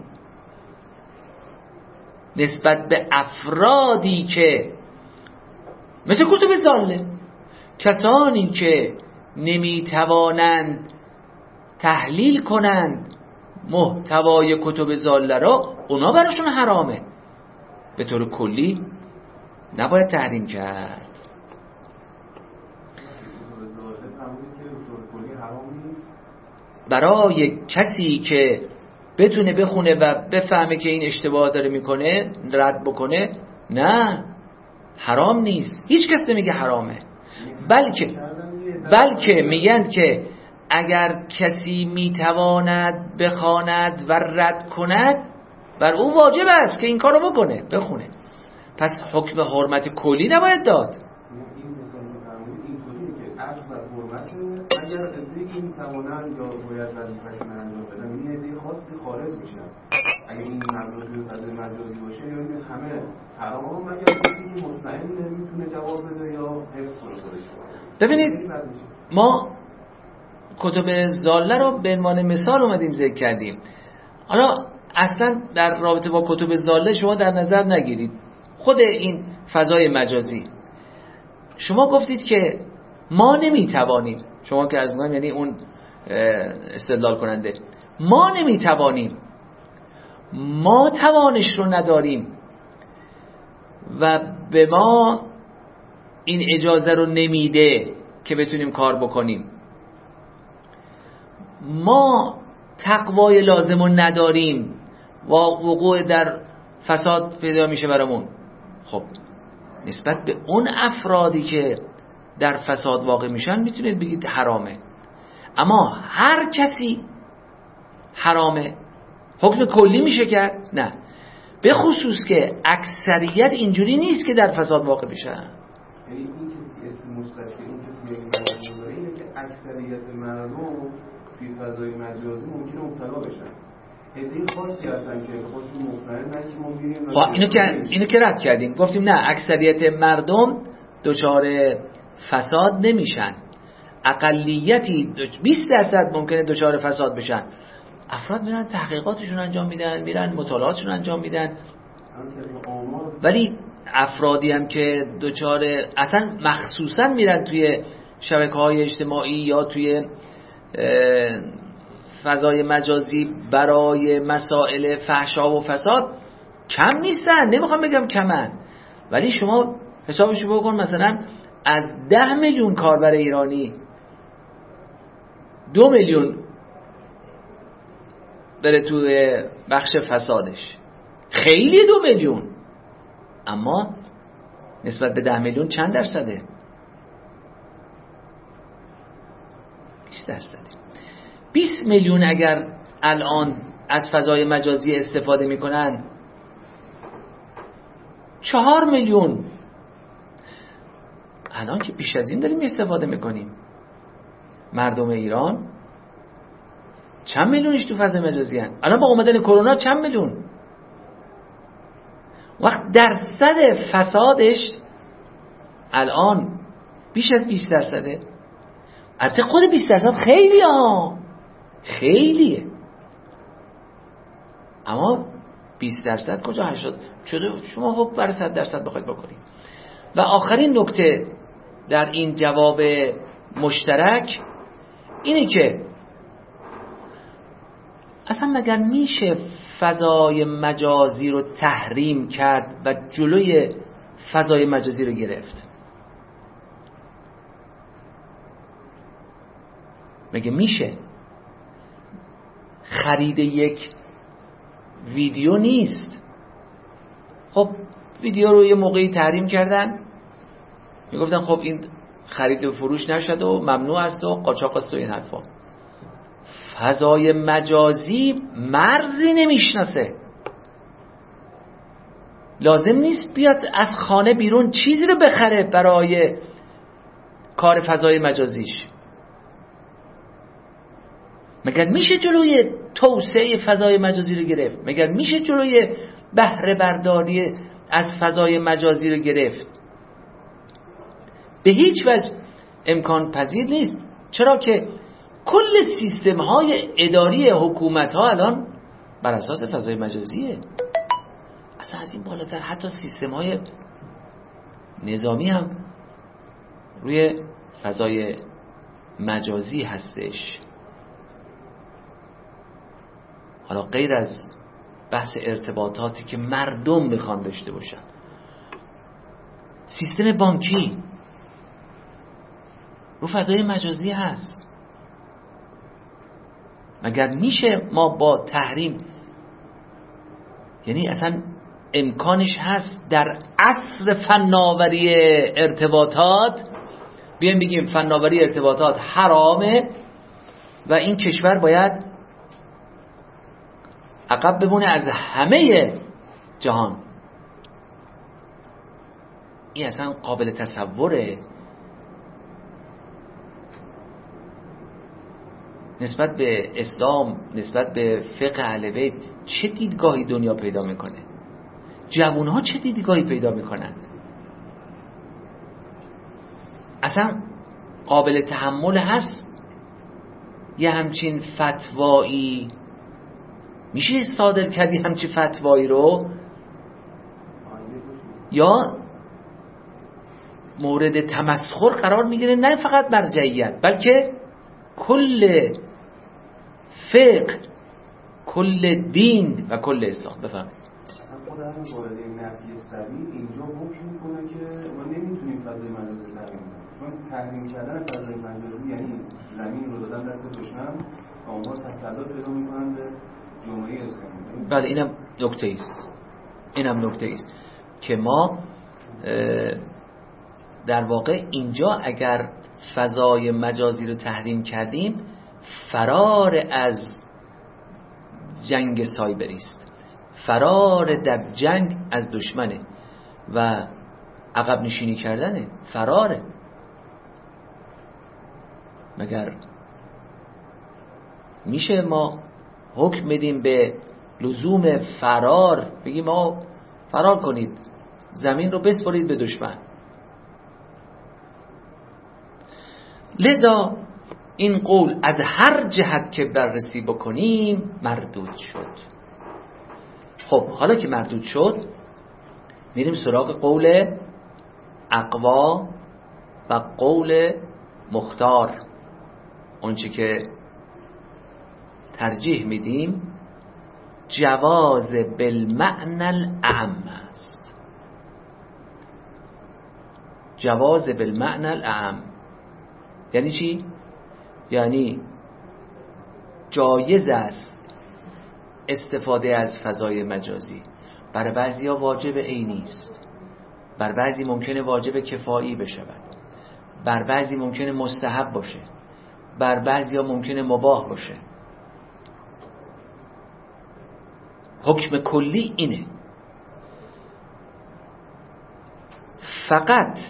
نسبت به افرادی که مثل کتب ضاله، کسانی که نمیتوانند تحلیل کنند محتوای کتب ضاله را، اونا براشون حرامه. به طور کلی نباید تحریم کرد. برای کسی که بتونه بخونه و بفهمه که این اشتباه داره میکنه رد بکنه، نه حرام نیست. هیچ کس نمیگه حرامه، بلکه بلکه میگن که اگر کسی میتواند بخواند و رد کند بر او واجب است که این کارو بکنه، بخونه. پس حکم حرمت کلی نباید داد. این مثال می‌فرمایید اینطوریه که اصل حرمت اگر ادعی میتوانند یا باید وظیفه‌شون انجام بدن، این ادعی خاصی خارج میشن. اگه این مجازی و فضای مجازی باشه یعنی همه حرام، مگر اینکه مطمئن نمیتونه جواب بده یا حفظ کنه خودش. ببینید ما کتب ضاله رو به عنوان مثال اومدیم ذکر کردیم. حالا اصلا در رابطه با کتب ضاله شما در نظر نگیرید خود این فضای مجازی. شما گفتید که ما نمیتوانیم، شما که از میگم یعنی اون استدلال کننده، ما نمیتوانیم، ما توانش رو نداریم و به ما این اجازه رو نمیده که بتونیم کار بکنیم، ما تقوای لازم رو نداریم و وقوع در فساد پیدا میشه برامون. خب نسبت به اون افرادی که در فساد واقع میشن میتونید بگید حرامه، اما هر کسی حرامه حکم کلی میشه کرد؟ نه، به خصوص که اکثریت اینجوری نیست که در فساد واقع بشن. یعنی این کسی که اسم مستشفی این کسی که این داره اینه که اکثریت مردم توی فضای مجازی ممکنه مبتلا بشن. هدیه خاصی هستن که خودشون مطمئنن که ما میریم. خب اینو که اینو که رد کردیم، گفتیم نه، اکثریت مردم دچار فساد نمیشن، اقلیتی بیست درصد ممکنه دچار فساد بشن. افراد میرن تحقیقاتشون انجام میدن، میرن مطالعاتشون انجام میدن، ولی افرادی هم که دچار اصلا مخصوصا میرن توی شبکه‌های اجتماعی یا توی فضای مجازی برای مسائل فحشا و فساد کم نیستن، نمیخوام بگم کمن، ولی شما حسابشو بکن مثلا از ده میلیون کاربر ایرانی دو میلیون بره توی بخش فسادش، خیلی دو میلیون، اما نسبت به ده میلیون چند درصده؟ بیست درصده. بیست میلیون اگر الان از فضای مجازی استفاده میکنن، چهار میلیون الان که بیش از این داریم استفاده میکنیم. مردم ایران چند میلیونش تو فضای مجازی هن؟ الان با اومدن کرونا چند میلیون؟ وقت درصد فسادش الان بیش از بیست درصده. البته خود بیست درصد خیلی ها خیلیه، اما بیست درصد کجا هشتاد شده؟ شما خب برای صد درصد بخواید بکنید. و آخرین نکته در این جواب مشترک اینه که اصلا مگر میشه فضای مجازی رو تحریم کرد و جلوی فضای مجازی رو گرفت؟ مگه میشه خرید یک ویدیو نیست. خب ویدیو رو یه موقعی تحریم کردن، میگفتن خب این خرید و فروش نشد و ممنوع است و قاچاق است و این حرفا. فضای مجازی مرزی نمیشناسه. لازم نیست بیاد از خانه بیرون چیزی رو بخره برای کار فضای مجازیش. مگر میشه جلوی توسعه فضای مجازی رو گرفت؟ مگر میشه جلوی بهره برداری از فضای مجازی رو گرفت؟ به هیچ وجه امکان پذیر نیست. چرا که کل سیستم های اداری حکومت ها الان بر اساس فضای مجازیه. اصلا از این بالاتر حتی سیستم های نظامی هم روی فضای مجازی هستش. حالا غیر از بحث ارتباطاتی که مردم میخوان داشته باشن، سیستم بانکی رو فضای مجازی هست. مگر میشه ما با تحریم، یعنی اصلا امکانش هست در عصر فناوری ارتباطات بیایم بگیم فناوری ارتباطات حرامه و این کشور باید عقب بمونه از همه جهان؟ این اصلا قابل تصوره؟ نسبت به اسلام، نسبت به فقه اهل بیت چه دیدگاهی دنیا پیدا میکنه؟ جوانها چه دیدگاهی پیدا میکنن؟ اصلا قابل تحمل هست یه همچین فتوایی؟ میشه صادر کردی همچین فتوایی رو؟ یا مورد تمسخر قرار میگیره؟ نه فقط مرجعیت، بلکه کل فقه، کل دین و کل اسلام. بفرمایید. اصلا خود از وارد نفی سریع اینجا حکم میکنه که ما نمیتونیم فضای مجازی تحریم کنیم، چون تحریم کردن فضای مجازی یعنی زمین رو دادن دست دشمن و اونها تسلط پیدا میکنن به جمهوری اسلامی. بله اینم نکته است، اینم نکته است که ما در واقع اینجا اگر فضای مجازی رو تحریم کردیم فرار از جنگ سایبری است، فرار در جنگ از دشمنه و عقب نشینی کردنه، فراره. مگر میشه ما حکم بدیم به لزوم فرار، بگیم ما فرار کنید، زمین رو بسپارید به دشمن؟ لذا این قول از هر جهت که بررسی بکنیم مردود شد. خب حالا که مردود شد میریم سراغ قول اقوا و قول مختار. اونچه که ترجیح میدیم جواز بالمعنى الاعم است. جواز بالمعنى الاعم یعنی چی؟ یعنی جایز است استفاده از فضای مجازی. برای بعضیا واجب عینی است، بر بعضی ممکنه واجب کفایی بشود، بر بعضی ممکنه مستحب باشه، بر بعضیا ممکنه مباح باشه. حکم کلی اینه. فقط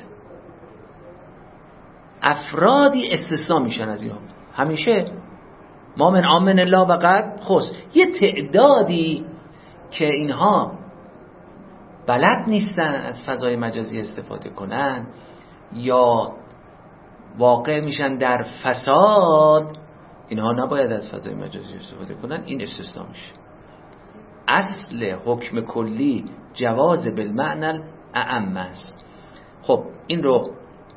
افرادی استثناء میشن از این. همیشه ما من آمن الله و قد خص، یه تعدادی که اینها بلد نیستن از فضای مجازی استفاده کنن یا واقع میشن در فساد، اینها نباید از فضای مجازی استفاده کنن، این استثناء میشه. اصل حکم کلی جواز بالمعنى اعم است. خب این رو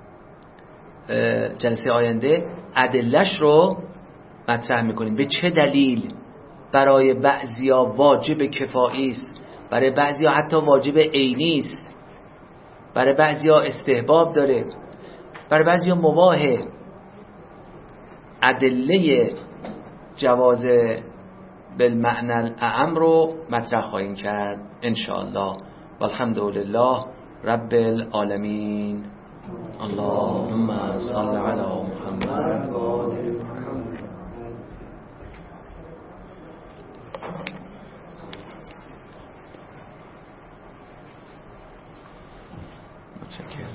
جلسه آینده ادلش رو مطرح میکنیم. به چه دلیل برای بعضیا واجب کفایی است، برای بعضیا حتی واجب عینی است، برای بعضیا استحباب داره، برای بعضیا مباحه. ادله جواز بالمعنى الاعم رو مطرح خواهیم کرد ان شاء الله. والحمدلله رب العالمین. اللهم صل علی محمد و آل محمد. متشکرم.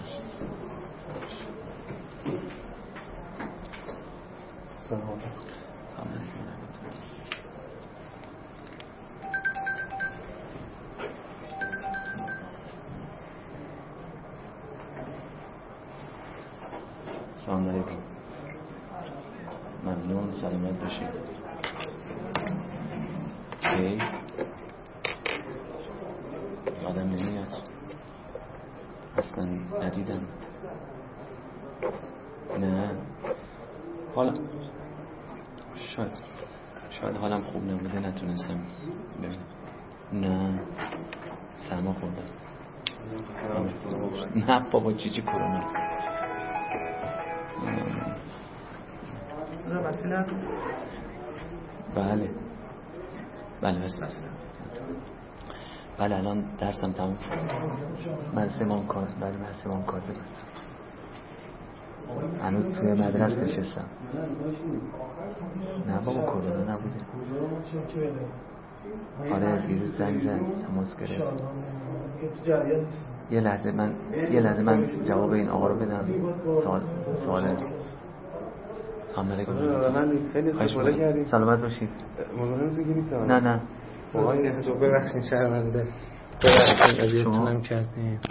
سلام علیکم. ممنون، سلامت باشید. کی آدم نمیاد اصلا، ندیدم. نه حالا شاید شاید حالم خوب نبوده نتونستم ببینم. نه سرما خوردم. نه بابا چی چی کرونا. وسیله است؟ بله بله وسیله. بله الان درسم تموم شد. من سیمان کار بله من سیمان کار دارم. هنوز توی مدرسه نشستم. نه بابا کرونا نبوده. آره ویروس زنگ زد تماس گرفت. یه لحظه من یه لحظه من جواب این آقا رو بدم. سوال سوال سلام علیکم. من خیلی استفاده کردیم. سلامت باشید. مزاحمتون که نیستم. نه نه واقعا ببخشید شرمنده. ببخشید اذیتتونم کردیم.